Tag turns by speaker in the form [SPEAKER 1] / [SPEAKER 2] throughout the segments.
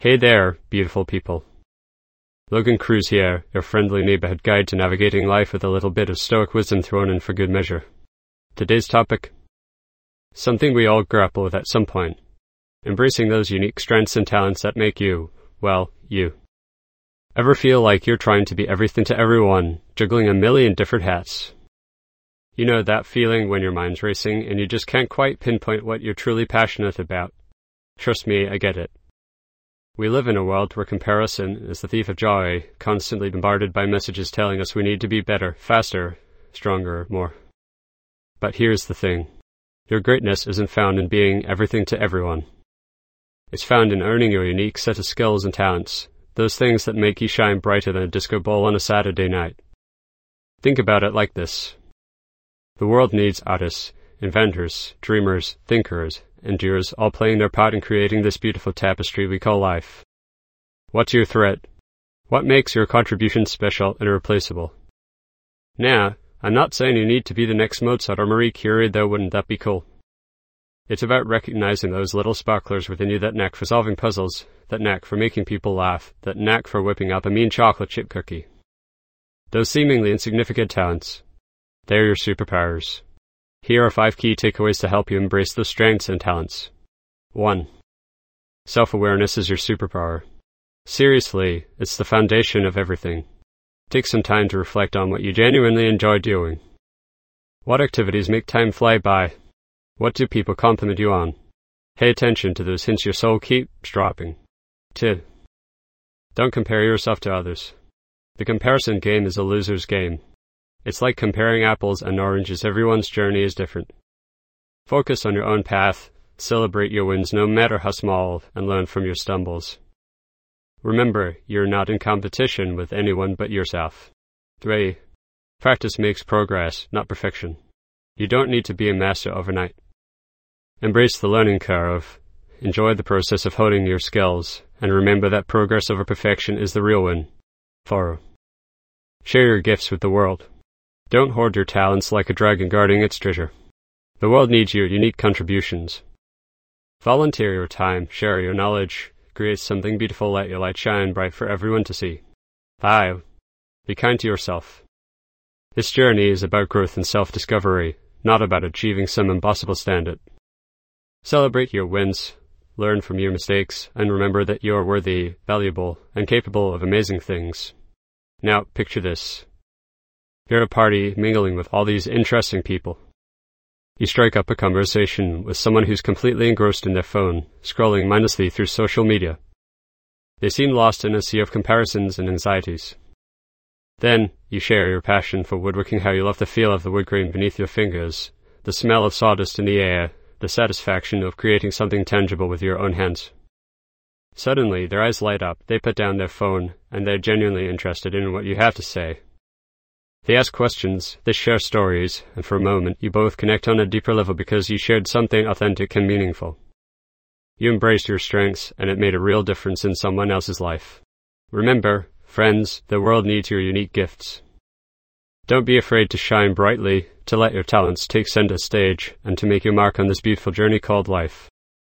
[SPEAKER 1] Hey there, beautiful people. Logan Cruz here, your friendly neighborhood guide to navigating life with a little bit of stoic wisdom thrown in for good measure. Today's topic: something we all grapple with at some point. Embracing those unique strengths and talents that make you, well, you. Ever feel like you're trying to be everything to everyone, juggling a million different hats? You know that feeling when your mind's racing and you just can't quite pinpoint what you're truly passionate about? Trust me, I get it. We live in a world where comparison is the thief of joy, constantly bombarded by messages telling us we need to be better, faster, stronger, more. But here's the thing. Your greatness isn't found in being everything to everyone. It's found in earning your unique set of skills and talents, those things that make you shine brighter than a disco ball on a Saturday night. Think about it like this. The world needs artists, inventors, dreamers, thinkers, and doers, all playing their part in creating this beautiful tapestry we call life. What's your threat? What makes your contribution special and irreplaceable? Now, I'm not saying you need to be the next Mozart or Marie Curie, though wouldn't that be cool? It's about recognizing those little sparklers within you, that knack for solving puzzles, that knack for making people laugh, that knack for whipping up a mean chocolate chip cookie. Those seemingly insignificant talents, they're your superpowers. Here are 5 key takeaways to help you embrace those strengths and talents. 1. Self-awareness is your superpower. Seriously, it's the foundation of everything. Take some time to reflect on what you genuinely enjoy doing. What activities make time fly by? What do people compliment you on? Pay attention to those hints your soul keeps dropping. 2. Don't compare yourself to others. The comparison game is a loser's game. It's like comparing apples and oranges. Everyone's journey is different. Focus on your own path, celebrate your wins no matter how small, and learn from your stumbles. Remember, you're not in competition with anyone but yourself. 3. Practice makes progress, not perfection. You don't need to be a master overnight. Embrace the learning curve. Enjoy the process of honing your skills, and remember that progress over perfection is the real win. 4. Share your gifts with the world. Don't hoard your talents like a dragon guarding its treasure. The world needs your unique contributions. Volunteer your time, share your knowledge, create something beautiful, let your light shine bright for everyone to see. 5. Be kind to yourself. This journey is about growth and self-discovery, not about achieving some impossible standard. Celebrate your wins, learn from your mistakes, and remember that you are worthy, valuable, and capable of amazing things. Now, picture this. You're at a party mingling with all these interesting people. You strike up a conversation with someone who's completely engrossed in their phone, scrolling mindlessly through social media. They seem lost in a sea of comparisons and anxieties. Then, you share your passion for woodworking, how you love the feel of the wood grain beneath your fingers, the smell of sawdust in the air, the satisfaction of creating something tangible with your own hands. Suddenly, their eyes light up, they put down their phone, and they're genuinely interested in what you have to say. They ask questions, they share stories, and for a moment you both connect on a deeper level because you shared something authentic and meaningful. You embraced your strengths, and it made a real difference in someone else's life. Remember, friends, the world needs your unique gifts. Don't be afraid to shine brightly, to let your talents take center stage, and to make your mark on this beautiful journey called life.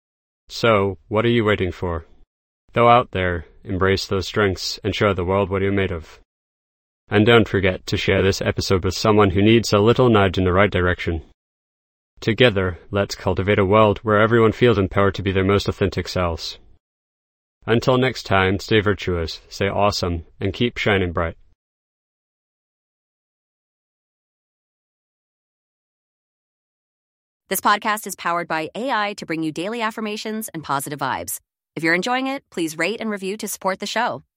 [SPEAKER 1] So, what are you waiting for? Go out there, embrace those strengths, and show the world what you're made of. And don't forget to share this episode with someone who needs a little nudge in the right direction. Together, let's cultivate a world where everyone feels empowered to be their most authentic selves. Until next time, stay virtuous, stay awesome, and keep shining bright.
[SPEAKER 2] This podcast is powered by AI to bring you daily affirmations and positive vibes. If you're enjoying it, please rate and review to support the show.